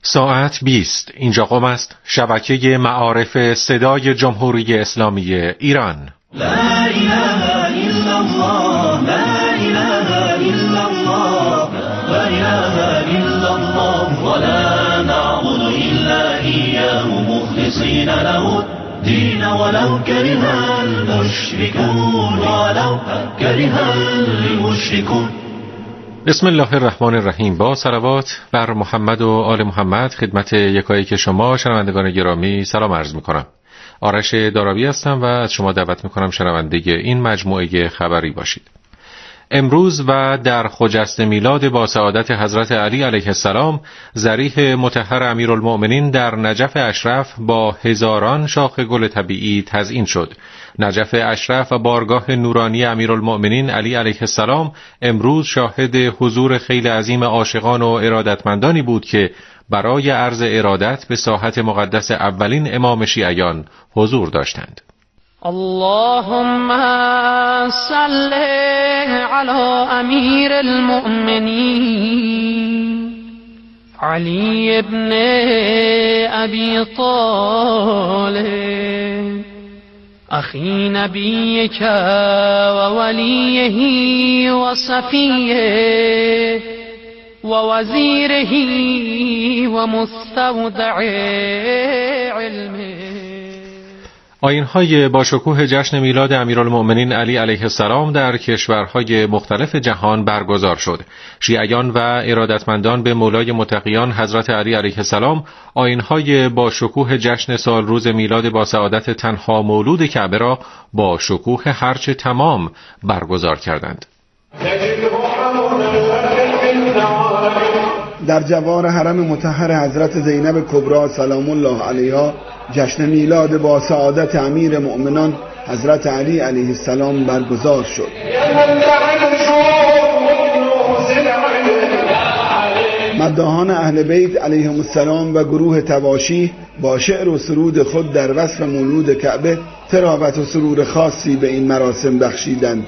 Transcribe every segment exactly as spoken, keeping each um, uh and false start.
ساعت بیست. اینجا قم است شبکه معارف صدای جمهوری اسلامی ایران. لا اله الا الله لا اله الا الله لا اله الا الله ولا نعبد الا اياه مخلصين له الدين ولو كره المشركون ولو كره المشركون. بسم الله الرحمن الرحیم. با صلوات بر محمد و آل محمد خدمت یکایک شما شنوندگان گرامی سلام عرض میکنم. آرش دارابی هستم و از شما دعوت میکنم شنونده این مجموعه خبری باشید. امروز و در خجسته میلاد با سعادت حضرت علی علیه السلام، ضریح مطهر امیرالمؤمنین در نجف اشرف با هزاران شاخ گل طبیعی تزیین شد. نجف اشرف و بارگاه نورانی امیرالمؤمنین علی علیه السلام امروز شاهد حضور خیلی عظیم عاشقان و ارادتمندانی بود که برای عرض ارادت به ساحت مقدس اولین امام شیعیان حضور داشتند. اللهم صل علی امیر المؤمنین علی ابن ابی طالب اخی نبیک و ولیه و صفیه و وزیره و مستودع علمه. آیین‌های با شکوه جشن میلاد امیرالمؤمنین علی علیه السلام در کشورهای مختلف جهان برگزار شد. شیعیان و ارادتمندان به مولای متقیان حضرت علی علیه السلام آیین‌های با شکوه جشن سال روز میلاد با سعادت تنها مولود کعبه را با شکوه هرچه تمام برگزار کردند. در جوار حرم مطهر حضرت زینب کبری سلام الله علیها جشن میلاد با سعادت امیر مؤمنان حضرت علی علیه السلام برگزار شد. مداحان اهل بیت علیهم السلام و گروه تواشیح با شعر و سرود خود در وصف مولود کعبه تراوت و سرور خاصی به این مراسم بخشیدند.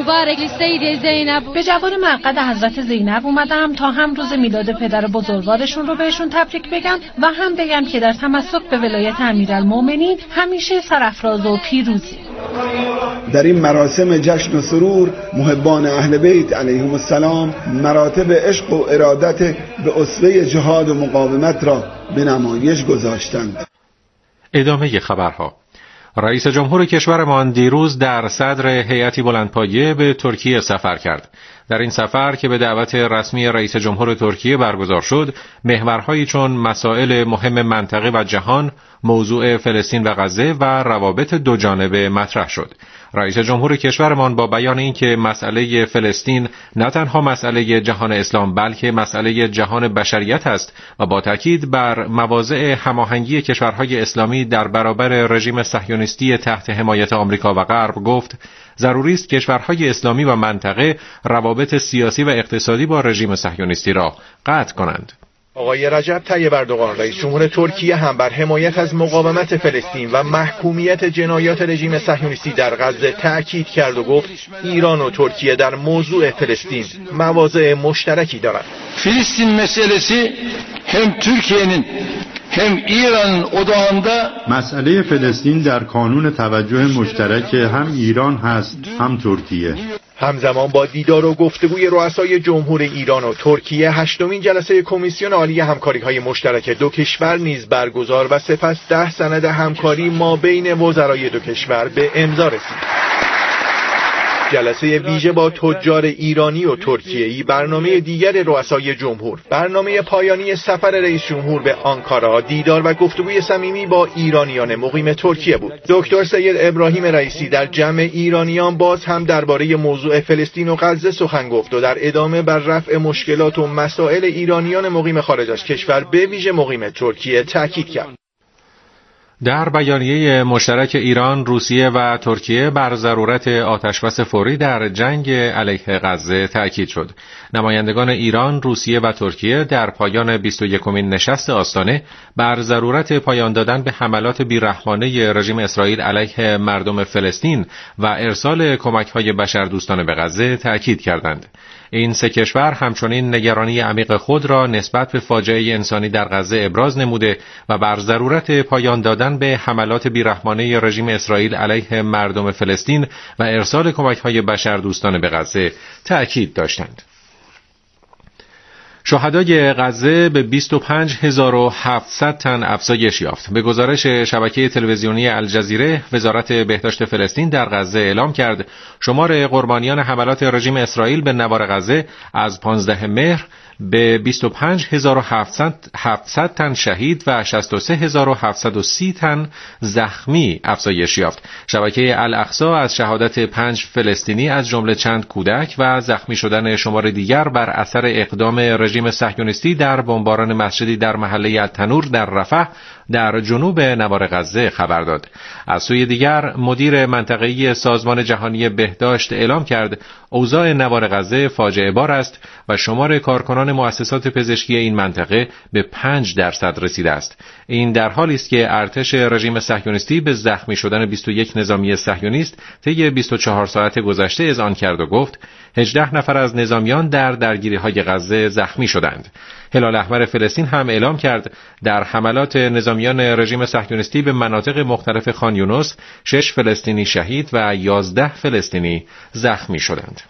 به جوار مرقد حضرت زینب اومدم تا هم روز میلاد پدر بزرگوارشون رو بهشون تبریک بگم و هم بگم که در تمسک به ولایت امیرالمؤمنین همیشه سرافراز و پیروزی. در این مراسم جشن و سرور محبان اهل بیت علیهم السلام مراتب عشق و ارادت به اسوه جهاد و مقاومت را به نمایش گذاشتند. ادامه خبرها. رئیس جمهور کشورمان دیروز در صدر هیئتی بلندپایه به ترکیه سفر کرد. در این سفر که به دعوت رسمی رئیس جمهور ترکیه برگزار شد، محورهایی چون مسائل مهم منطقه و جهان، موضوع فلسطین و غزه و روابط دو جانبه مطرح شد. رئیس جمهور کشورمان با بیان اینکه مسئله فلسطین نه تنها مسئله جهان اسلام بلکه مسئله جهان بشریت است و با تاکید بر مواضع هماهنگی کشورهای اسلامی در برابر رژیم صهیونیستی تحت حمایت آمریکا و غرب گفت ضروری است کشورهای اسلامی و منطقه روابط سیاسی و اقتصادی با رژیم صهیونیستی را قطع کنند. آقای رجب طیب اردوغان رئیس جمهور ترکیه هم بر حمایت از مقاومت فلسطین و محکومیت جنایات رژیم صهیونیستی در غزه تأکید کرد و گفت ایران و ترکیه در موضوع فلسطین مواضع مشترکی دارند. فلسطین meselesi hem Türkiye'nin hem İran'ın odağında مسئله فلسطین در کانون توجه مشترک هم ایران هست هم ترکیه. همزمان با دیدار و گفتگوی رؤسای جمهور ایران و ترکیه هشتمین جلسه کمیسیون عالی همکاری‌های مشترک دو کشور نیز برگزار و سپس ده سند همکاری ما بین وزرای دو کشور به امضا رسید. جلسه ویژه با تجار ایرانی و ترکیه‌ای برنامه دیگر رؤسای جمهور، برنامه پایانی سفر رئیس جمهور به آنکارا، دیدار و گفتگوی صمیمی با ایرانیان مقیم ترکیه بود. دکتر سید ابراهیم رئیسی در جمع ایرانیان باز هم درباره موضوع فلسطین و غزه سخن گفت و در ادامه بر رفع مشکلات و مسائل ایرانیان مقیم خارج از کشور به ویژه مقیم ترکیه تاکید کرد. در بیانیه مشترک ایران، روسیه و ترکیه بر ضرورت آتشبس فوری در جنگ علیه غزه تأکید شد. نمایندگان ایران، روسیه و ترکیه در پایان بیست و یکمین نشست آستانه بر ضرورت پایان دادن به حملات بیرحمانه رژیم اسرائیل علیه مردم فلسطین و ارسال کمک‌های بشردوستانه به غزه تأکید کردند. این سه کشور همچنین نگرانی عمیق خود را نسبت به فاجعه انسانی در غزه ابراز نموده و بر ضرورت پایان دادن به حملات بیرحمانه رژیم اسرائیل علیه مردم فلسطین و ارسال کمک‌های بشردوستانه به غزه تأکید داشتند. شهدای غزه به بیست و پنج هزار و هفتصد تن افزایش یافت. به گزارش شبکه تلویزیونی الجزیره، وزارت بهداشت فلسطین در غزه اعلام کرد شمار قربانیان حملات رژیم اسرائیل به نوار غزه از پانزدهم مهر به بیست و پنج هزار و هفتصد تن شهید و شصت و سه هزار و هفتصد و سی تن زخمی افزایش یافت. شبکه الاقصی از شهادت پنج فلسطینی از جمله چند کودک و زخمی شدن شمار دیگر بر اثر اقدام رژیم صهیونیستی در بمباران مسجدی در محله التنور در رفح در جنوب نوار غزه خبر داد. از سوی دیگر مدیر منطقه‌ای سازمان جهانی بهداشت اعلام کرد اوضاع نوار غزه فاجعه بار است و شمار کارکنان مؤسسات پزشکی این منطقه به پنج درصد رسیده است. این در حالی است که ارتش رژیم صهیونیستی به زخمی شدن بیست و یک نظامی صهیونیست طی بیست و چهار ساعت گذشته اذعان کرد و گفت هجده نفر از نظامیان در درگیری‌های غزه زخمی شدند. هلال احمر فلسطین هم اعلام کرد در حملات نظامیان رژیم صهیونیستی به مناطق مختلف خان یونس شش فلسطینی شهید و یازده فلسطینی زخمی شدند.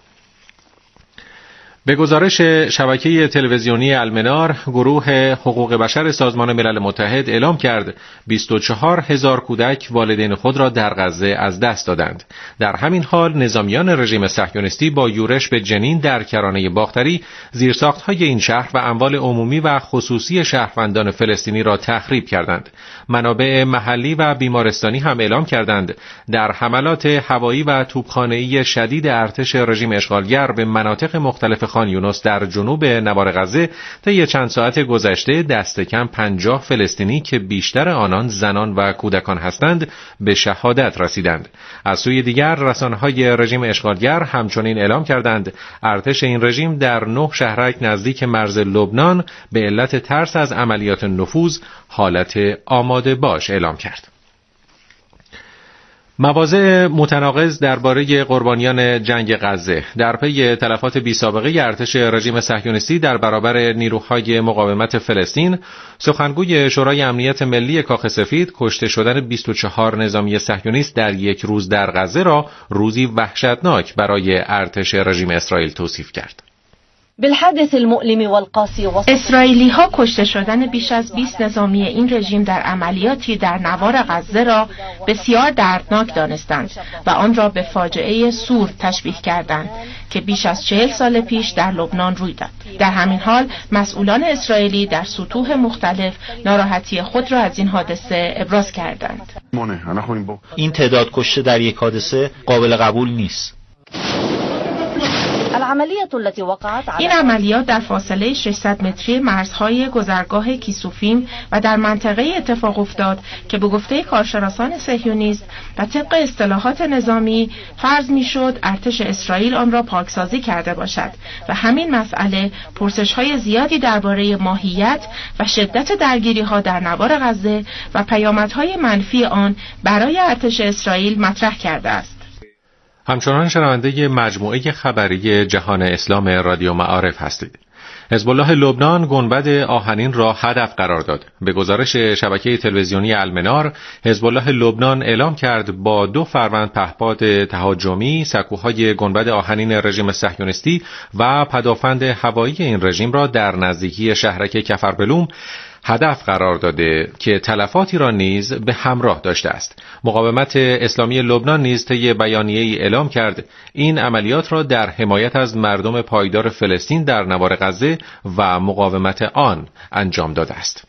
به گزارش شبکه تلویزیونی المنار، گروه حقوق بشر سازمان ملل متحد اعلام کرد بیست و چهار هزار کودک والدین خود را در غزه از دست دادند. در همین حال نظامیان رژیم صهیونیستی با یورش به جنین در کرانه باختری زیرساخت‌های این شهر و اموال عمومی و خصوصی شهروندان فلسطینی را تخریب کردند. منابع محلی و بیمارستانی هم اعلام کردند در حملات هوایی و توپخانه‌ای شدید ارتش رژیم اشغالگر به مناطق مختلف خان یونس در جنوب نوار غزه طی چند ساعت گذشته دست کم پنجاه فلسطینی که بیشتر آنان زنان و کودکان هستند به شهادت رسیدند. از سوی دیگر رسانه‌های رژیم اشغالگر همچنین اعلام کردند ارتش این رژیم در نه شهرک نزدیک مرز لبنان به علت ترس از عملیات نفوذ حالت آماده باش اعلام کرد. مواضع متناقض درباره قربانیان جنگ غزه در پی تلفات بی‌سابقه ارتش رژیم صهیونیستی در برابر نیروهای مقاومت فلسطین، سخنگوی شورای امنیت ملی کاخ سفید کشته شدن بیست و چهار نظامی صهیونیست در یک روز در غزه را روزی وحشتناک برای ارتش رژیم اسرائیل توصیف کرد. اسرائیلی ها کشته شدن بیش از بیست نظامی این رژیم در عملیاتی در نوار غزه را بسیار دردناک دانستند و آن را به فاجعه سور تشبیه کردند که بیش از چهل سال پیش در لبنان روی داد. در همین حال مسئولان اسرائیلی در سطوح مختلف ناراحتی خود را از این حادثه ابراز کردند. این تعداد کشته در یک حادثه قابل قبول نیست. این عملیات در فاصله ششصد متری مرزهای گذرگاه کیسوفیم و در منطقه اتفاق افتاد که به گفته کارشناسان صهیونیست و طبق اصطلاحات نظامی فرض میشد ارتش اسرائیل آن را پاکسازی کرده باشد و همین مسئله پرسش‌های زیادی درباره ماهیت و شدت درگیری‌ها در نوار غزه و پیامدهای منفی آن برای ارتش اسرائیل مطرح کرده است. همچنان شنونده مجموعه خبری جهان اسلام رادیو معارف هستید. حزب الله لبنان گنبد آهنین را هدف قرار داد. به گزارش شبکه تلویزیونی المنار، حزب الله لبنان اعلام کرد با دو فروند پهپاد تهاجمی سکوهای گنبد آهنین رژیم صهیونیستی و پدافند هوایی این رژیم را در نزدیکی شهرک کفربلوم هدف قرار داده که تلفاتی را نیز به همراه داشته است. مقاومت اسلامی لبنان نیز طی بیانیه‌ای اعلام کرد این عملیات را در حمایت از مردم پایدار فلسطین در نوار غزه و مقاومت آن انجام داده است.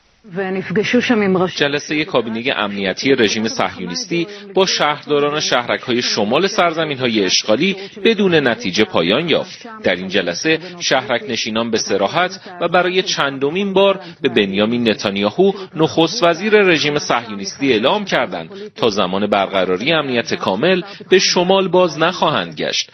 جلسه کابینه امنیتی رژیم صهیونیستی با شهرداران شهرک‌های شمال سرزمین‌های اشغالی بدون نتیجه پایان یافت. در این جلسه شهرک نشینان به صراحت و برای چندمین بار به بنیامین نتانیاهو نخست وزیر رژیم صهیونیستی اعلام کردند تا زمان برقراری امنیت کامل به شمال باز نخواهند گشت.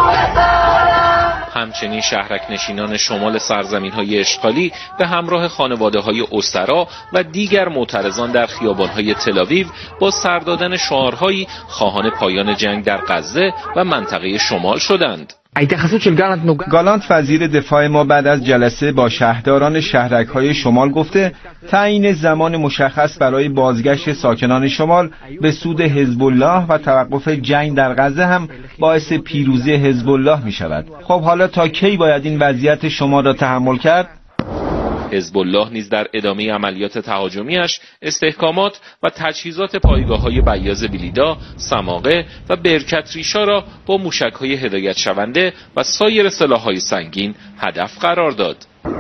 همچنین شهرک نشینان شمال سرزمین‌های اشغالی به همراه خانواده‌های اسرا و دیگر معترضان در خیابان‌های تل‌آویو با سر دادن شعارهایی خواهان پایان جنگ در غزه و منطقه شمال شدند. گالانت وزیر دفاع ما بعد از جلسه با شهرداران شهرک‌های شمال گفته تعیین زمان مشخص برای بازگشت ساکنان شمال به سود حزب الله و توقف جنگ در غزه هم باعث پیروزی حزب الله می شود. خب حالا تا کی باید این وضعیت شمال را تحمل کرد؟ حزب الله نیز در ادامه عملیات تهاجمیش استحکامات و تجهیزات پایگاه‌های بیاض بلیدا، سماقه و برکت ریشا را با موشک‌های هدایت شونده و سایر سلاح‌های سنگین هدف قرار داد.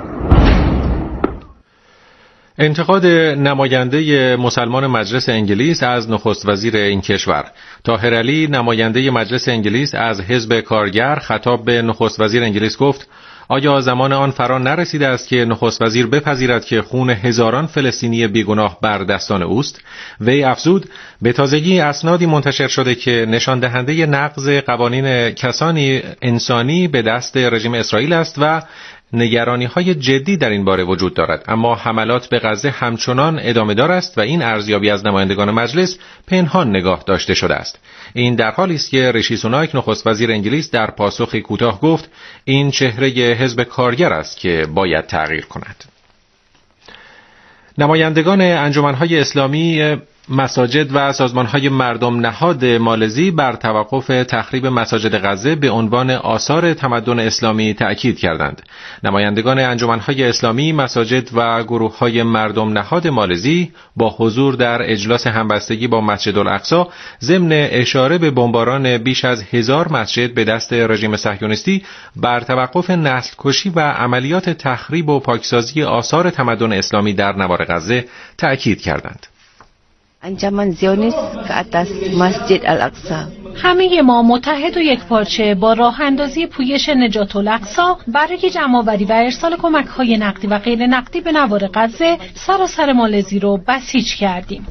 انتقاد نماینده مسلمان مجلس انگلیس از نخست وزیر این کشور. طاهر علی نماینده مجلس انگلیس از حزب کارگر خطاب به نخست وزیر انگلیس گفت: آیا زمان آن فرا نرسیده است که نخست وزیر بپذیرد که خون هزاران فلسطینی بیگناه بر دستان اوست؟ وی افزود: به تازگی اسنادی منتشر شده که نشان دهنده نقض قوانین کسانی انسانی به دست رژیم اسرائیل است و نگرانی‌های جدی در این باره وجود دارد، اما حملات به غزه همچنان ادامه دار است و این ارزیابی از نمایندگان مجلس پنهان نگاه داشته شده است. این در حالی است که ریشی سوناک نخست وزیر انگلیس در پاسخی کوتاه گفت این چهره حزب کارگر است که باید تغییر کند. نمایندگان انجمن‌های اسلامی مساجد و سازمان‌های مردم نهاد مالزی بر توقف تخریب مساجد غزه به عنوان آثار تمدن اسلامی تأکید کردند. نمایندگان انجمن‌های اسلامی، مساجد و گروه‌های مردم نهاد مالزی با حضور در اجلاس همبستگی با مسجد الاقصی ضمن اشاره به بمباران بیش از هزار مسجد به دست رژیم صهیونیستی بر توقف نسل کشی و عملیات تخریب و پاکسازی آثار تمدن اسلامی در نوار غزه تأکید کردند. انجمن زیونیست که اتاس مسجد الاقصی. همه ما متحد و یکپارچه با راه اندازی پویش نجات الاقصی برای جمع‌آوری و ارسال کمک‌های نقدی و غیر نقدی به نوار غزه سراسر مالزی رو بسیج کردیم.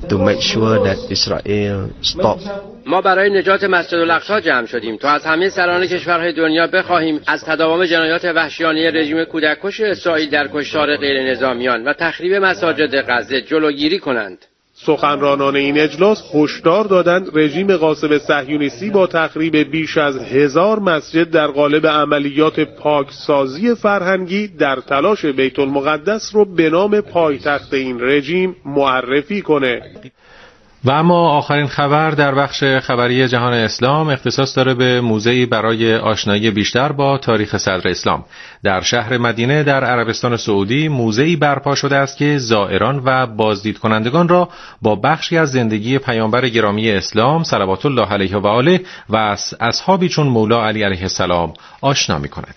ما برای نجات مسجد الاقصی جمع شدیم تا از همه سران کشورهای دنیا بخواهیم از تداوم جنایات وحشیانه رژیم کودککش اسرائیل در کشتار غیر نظامیان و تخریب مساجد غزه جلوگیری کنند. سخنرانان این اجلاس هشدار دادند رژیم غاصب صهیونیستی با تخریب بیش از هزار مسجد در قالب عملیات پاکسازی فرهنگی در تلاش بیت المقدس رو به نام پایتخت این رژیم معرفی کنه. و اما آخرین خبر در بخش خبری جهان اسلام اختصاص داره به موزه‌ای برای آشنایی بیشتر با تاریخ صدر اسلام. در شهر مدینه در عربستان سعودی موزه‌ای برپا شده است که زائران و بازدید کنندگان را با بخشی از زندگی پیامبر گرامی اسلام صلوات الله علیه و آله و اصحابی چون مولا علی علیه السلام آشنا می‌کند.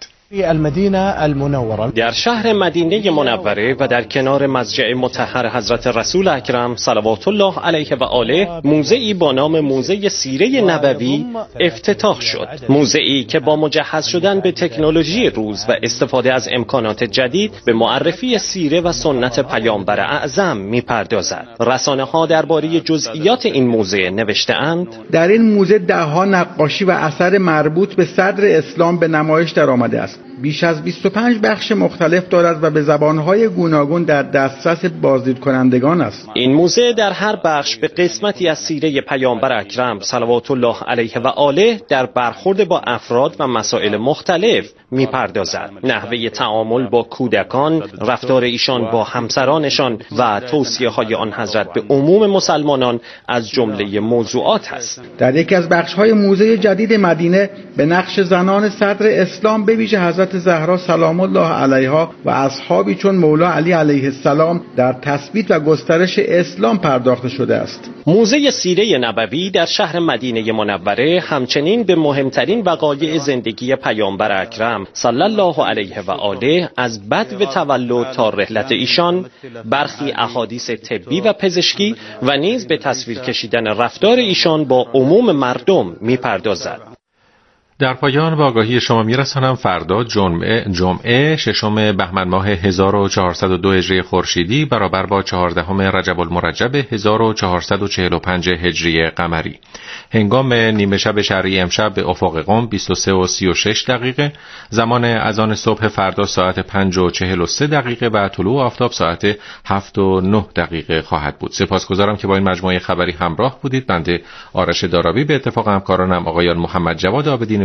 در شهر مدینه منوره و در کنار مضجع مطهر حضرت رسول اکرم صلوات الله علیه و آله موزه‌ای با نام موزه سیره نبوی افتتاح شد. موزه‌ای که با مجهز شدن به تکنولوژی روز و استفاده از امکانات جدید به معرفی سیره و سنت پیامبر اعظم می‌پردازد. رسانه‌ها درباره جزئیات این موزه نوشته‌اند: در این موزه ده‌ها نقاشی و اثر مربوط به صدر اسلام به نمایش درآمده است. بیش از بیست و پنج بخش مختلف دارد و به زبانهای گوناگون در دسترس بازدید کنندگان است. این موزه در هر بخش به قسمتی از سیره پیامبر اکرم صلوات الله علیه و آله در برخورد با افراد و مسائل مختلف میپردازد. نحوه تعامل با کودکان، رفتار ایشان با همسرانشان و توصیه‌های آن حضرت به عموم مسلمانان از جمله موضوعات است. در یکی از بخش‌های موزه جدید مدینه به نقش زنان صدر اسلام به ویژه حضرت زهرا سلام الله علیها و اصحابی چون مولا علی علیه السلام در تثبیت و گسترش اسلام پرداخته شده است. موزه سیره نبوی در شهر مدینه منوره همچنین به مهمترین وقایع زندگی پیامبر اکرم صلی الله علیه و آله از بدو تولد تا رحلت ایشان، برخی احادیث طبی و پزشکی و نیز به تصویر کشیدن رفتار ایشان با عموم مردم میپردازد. در پایان به آگاهی شما میرسانم فردا جمعه, جمعه ششم بهمن ماه هزار و چهارصد و دو هجری خورشیدی برابر با چهاردهم رجب المرجب هزار و چهارصد و چهل و پنج هجری قمری، هنگام نیمه شب شرعی امشب به افق قم بیست و سه و سی و شش دقیقه، زمان اذان صبح فردا ساعت پنج و چهل و سه دقیقه و طلوع آفتاب ساعت هفت و نه دقیقه خواهد بود. سپاسگزارم که با این مجموعه خبری همراه بودید. بنده آرش دارابی به اتفاق همکارانم آقایان محمد جواد عابدین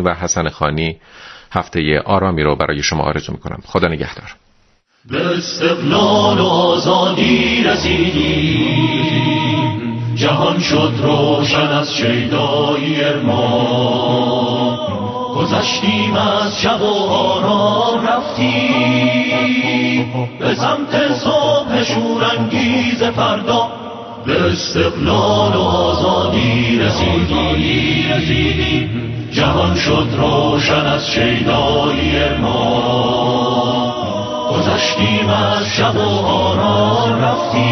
و حسن خانی هفته آرامی رو برای شما آرزو میکنم. خدا نگهدار. به استقلال و آزادی رسیدیم، جهان شد روشن از شیدایی ارمان، گذشتیم از شب و آرام رفتیم به سمت صبح شورانگیز فردا. به استقلال و آزادی رسیدیم، جهان شد روشن از شیدایی ارمان، گذشتیم از شب و آرام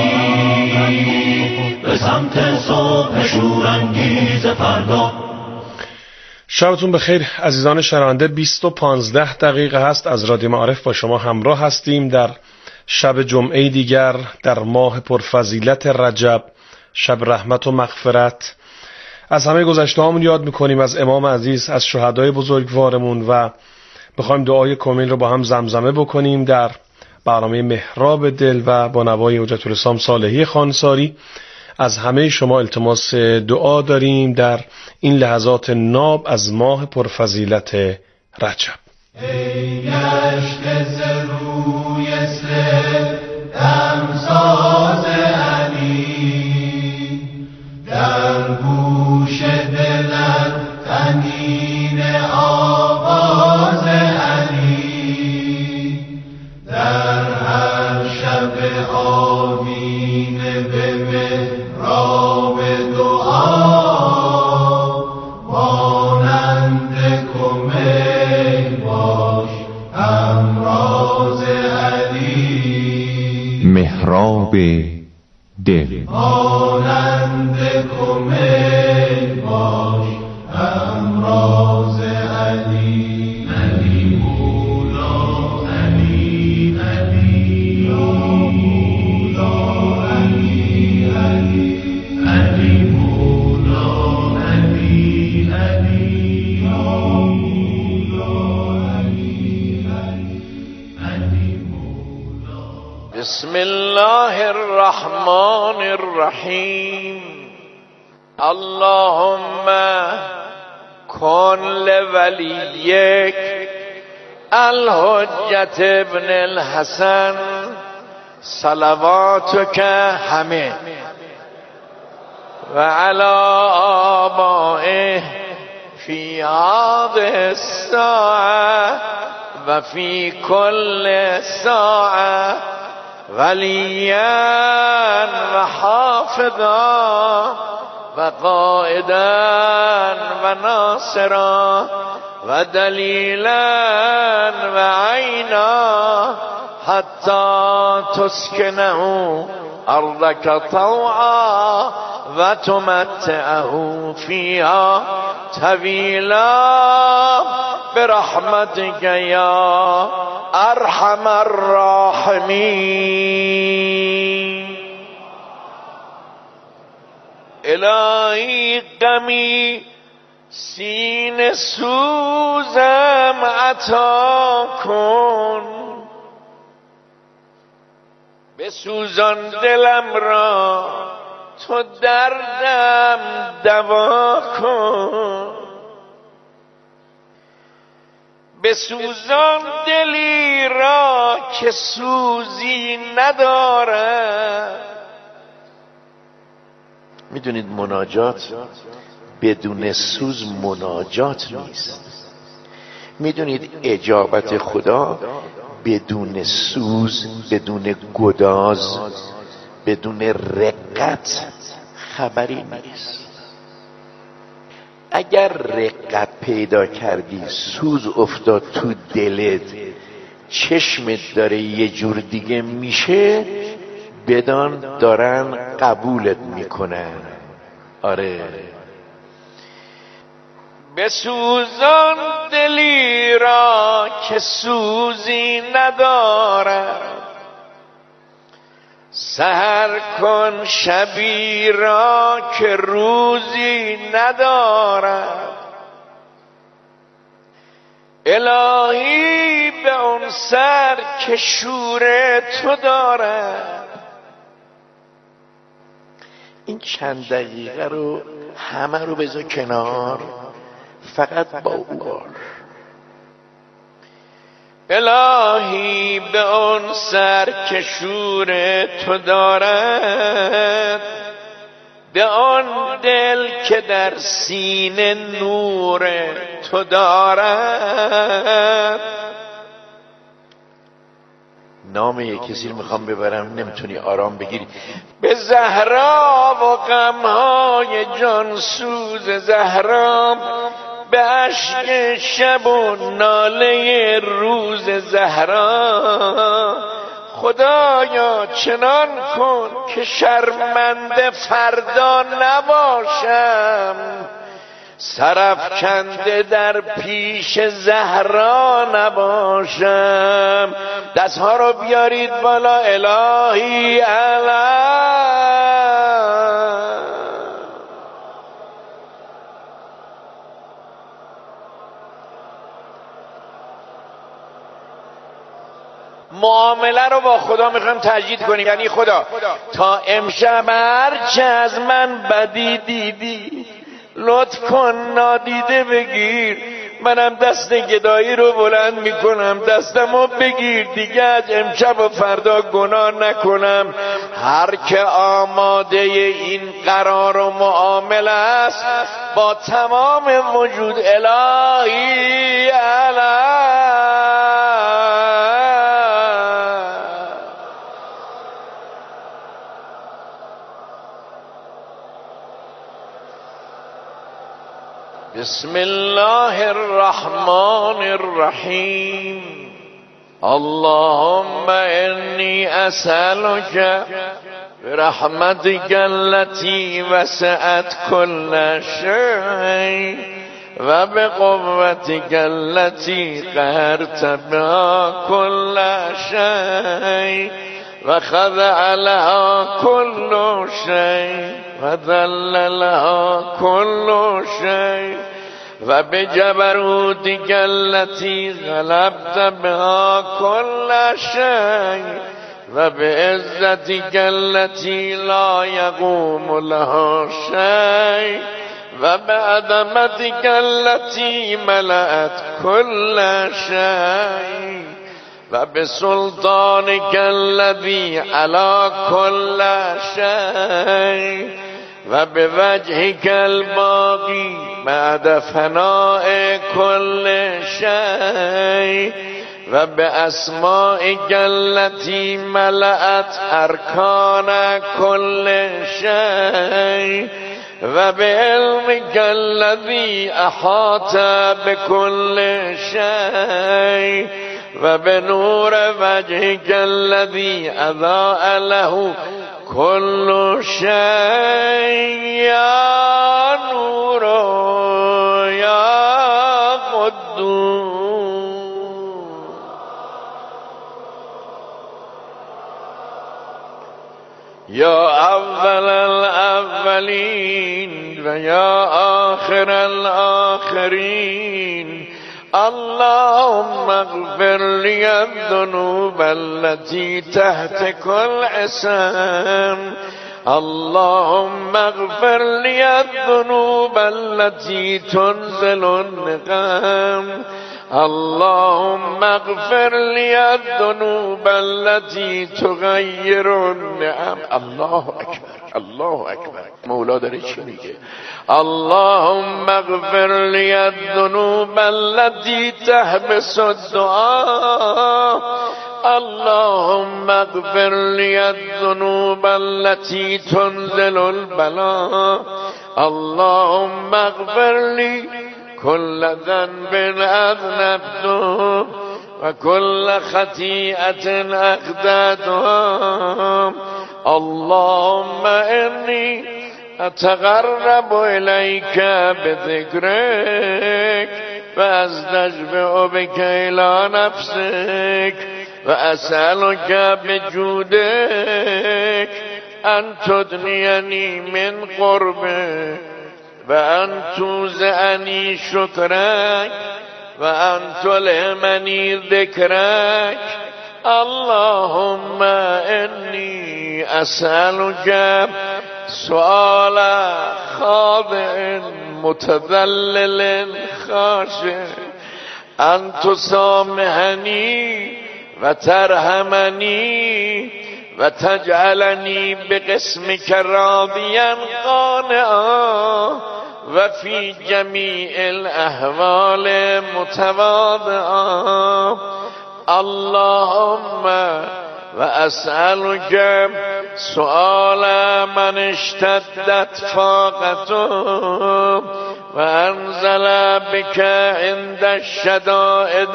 رفتیم به سمت صبح شورانگیز فردا. شبتون بخیر عزیزان شنونده. بیست و پانزده دقیقه هست از رادیو معارف با شما همراه هستیم در شب جمعه دیگر در ماه پرفضیلت رجب، شب رحمت و مغفرت. از همه گذشته هامون یاد میکنیم، از امام عزیز، از شهدای بزرگوارمون، و بخوایم دعای کمیل رو با هم زمزمه بکنیم در برنامه محراب دل و با نوای حجت الاسلام صالحی خانساری. از همه شما التماس دعا داریم در این لحظات ناب از ماه پرفضیلت رجب. ای گشت روی سر دمساز علی، در گوش دلت تنین آواز علی، در هر شب آمین به محراب دعا، مانند کمیل باش همراز علی. محراب دل مانند کمیل باش همراز علی. علی مولا علی علی مولا علی علی علی مولا علی علی مولا علی علی مولا. بسم الله الرحمن الرحیم. اللهم کن لولیک الحجت ابن الحسن صلواتک همه و علی آبائه فی هذه الساعه و فی کل ساعه ولیا و حافظا و قائدا و ناصرا و دلیلا و عینا حتی تسکنه ارضک طوعا و تمتعه فیها طویلا برحمتک یا ارحم الراحمین. الهی غمی سینه سوزم عطا کن، بسوزان دلم را تو دردم دوا کن، بسوزان دلی را که سوزی ندارد. میدونید مناجات بدون سوز مناجات نیست. میدونید اجابت خدا بدون سوز، بدون گداز، بدون رقت خبری نیست. اگر رقت پیدا کردی، سوز افتاد تو دلت، چشمت داره یه جور دیگه میشه، بدان دارن قبولت میکنن. آره، بسوزان دلی را که سوزی ندارد، سحر کن شبی را که روزی ندارد. الهی به اون سر که شور تو دارد. این چند دقیقه رو همه رو بذار کنار، فقط با او باش. الهی به اون سر که شور تو دارد، به آن دل که در سینه نور تو دارد. نام یک کسی رو میخوام ببرم نمیتونی آرام بگیری. به زهرا و غمهای جانسوز زهرا، به اشک شب و ناله روز زهرا، خدایا چنان کن که شرمنده فردا نباشم، سرافکنده در پیش زهرا نباشم. دستها رو بیارید بالا. الهی الهی معامله رو با خدا میخوایم تجدید کنیم. یعنی خدا تا امشب هرچه از من بدی دیدی لطف کن نادیده بگیر. منم دست گدایی رو بلند میکنم، دستمو بگیر دیگه از امشب و فردا گناه نکنم. هر که آماده این قرار و معامله است با تمام وجود الهی الهی بسم الله الرحمن الرحیم. اللهم انی اسألک برحمتک التي وسعت كل شيء و بقوتك التي قهرت بها كل شيء و خضع لها كل شيء و ذل لها كل شيء و بجبروتك التي غلبت بها كل شيء و بعزتك التي لا يقوم لها شيء و بعظمتك التي ملأت كل شيء و بسلطانك الذي على كل شيء و بوجهك الباقي بعد فناء كل شيء و بأسمائك التي ملأت أركان كل شيء و بعلمك الذي أحاط بكل شيء و بنور وجهك الذي أضاء له كل شيء يا نور يا قدوس يا أول الأولين ويا آخر الآخرين. اللهم اغفر لي الذنوب التي تحت كل اسم. اللهم اغفر لي الذنوب التي تنزل النقم. اللهم اغفر لي الذنوب التي تغير النعم. الله اکبر الله اکبر. مولا داره چی میگه؟ اللهم اغفر لي الذنوب التي تحبس الدعاء. اللهم اغفر لي الذنوب التي تنزل البلاء. اللهم اغفر لي كل ذنب أذنبته وكل خطيئة أخطأتها. اللهم إني أتقرب إليك بذكرك وأستشفع بك إلى نفسك وأسألك بجودك أن تدنيني من قربك وأن توزعني شكرك وأن تلهمني ذكرك. اللهم إني أسألك سؤال خاضع متذلل خاشع ان تسامحنی و ترحمنی و تجعلنی بقسمك راضیا قانعا و فی جمیع الاحوال متواضعا. اللهم و اسألك سؤال من اشتدت فاقته و انزل بك عند الشدائد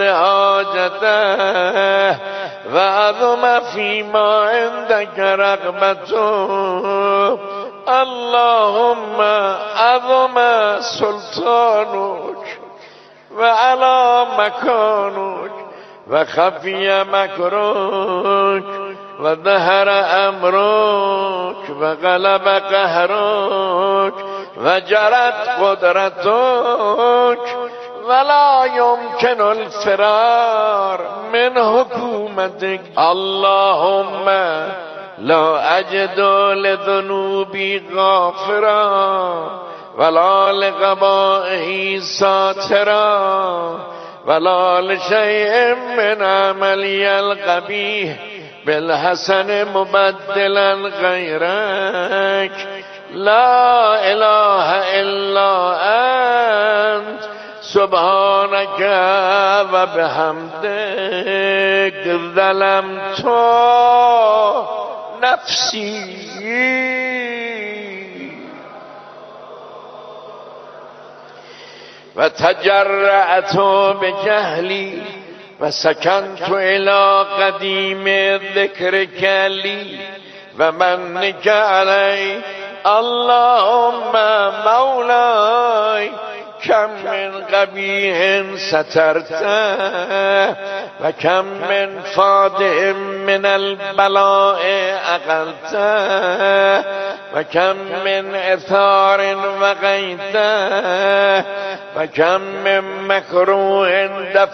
حاجته و عظم فيما عندك رغبته. اللهم عظم سلطانك و علا مكانك و خفی مکرک و ظهر امرک و غلب قهرک و جرت قدرتک ولا يمكن الفرار من حكومتك. اللهم لا اجد لذنوبي غافرا ولا لقبائه ساترا ولا لشيء من عملي القبيح بالحسن مبدلا غيرك. لا اله الا انت سبحانك وبحمدك ظلمت نفسي. و تجرعت بجهلی و سکنت الى قدیم ذکرک لی و منک علی. اللهم مولاي كم من قبیح سترته و کم من فادح من البلاء اقلته و کم من اثار وقیته و کم من مکروه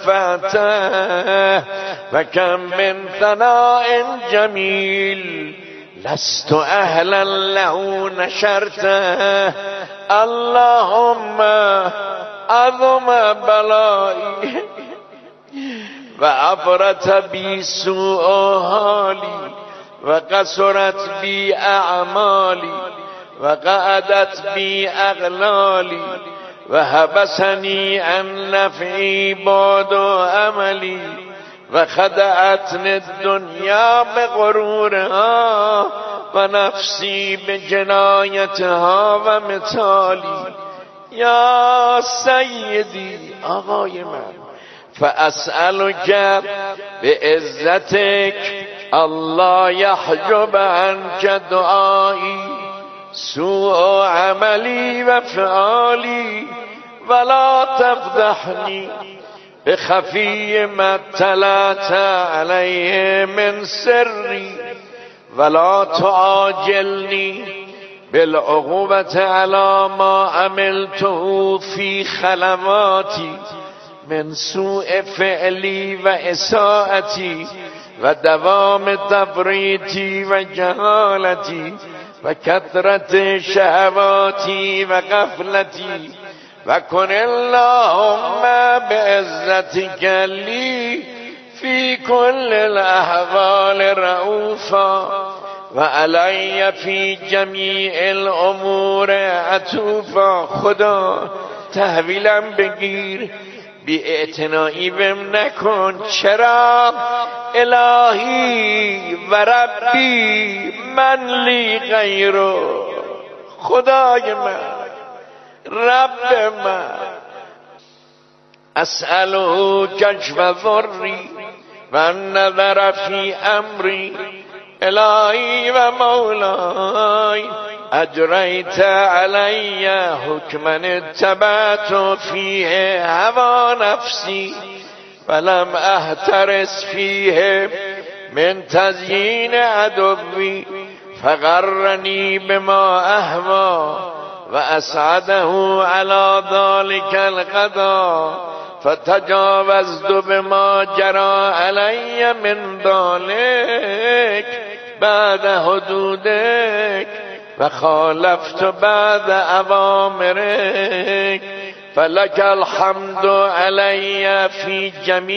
دفعته و کم من ثناء جمیل لست اهلا له نشرته. اللهم عظم بلائي و عبرت بی سوء حالی و قصرت بی اعمالی و قعدت بی اغلالی و حبسنی عن نفعی بعد عملی و خدعتنی الدنیا بغرورها و نفسی بجنایتها و مثالی. یا سیدی آقای من فاسألک بعزتک الله یحجب عنک دعایی سوء عملی و فعالی ولا تفضحنی بخفی ما اطلعت علیه من سری ولا تعاجلنی بالعقوبة على ما عملته في خلواتي من سوء فعلي و اساءتي و دوام تفريطي و جهالتي و كثرة شهواتي و غفلتي و كن اللهم بعزتك لي في كل الاحوال رؤوفا و علی فی جمیع الامور عطوفا. خدا تحویلم بگیر، بی اعتنایی بهم نکن. چرا؟ الهی و ربی من لی غیرو، خدای من، رب من. اسأله کشف ضری و نظر فی امری. الهی و مولاي اجریت علی حکما اتبعت فیه هوا نفسی ولم احترس فیه من تزیین عدوی فغرنی بما اهوا و اسعده على ذلك القضا فتجاوزت بما جرى علی من ذلك بعد حدودك و خالفت بعد اوامرک فلک الحمد علی فی جمیع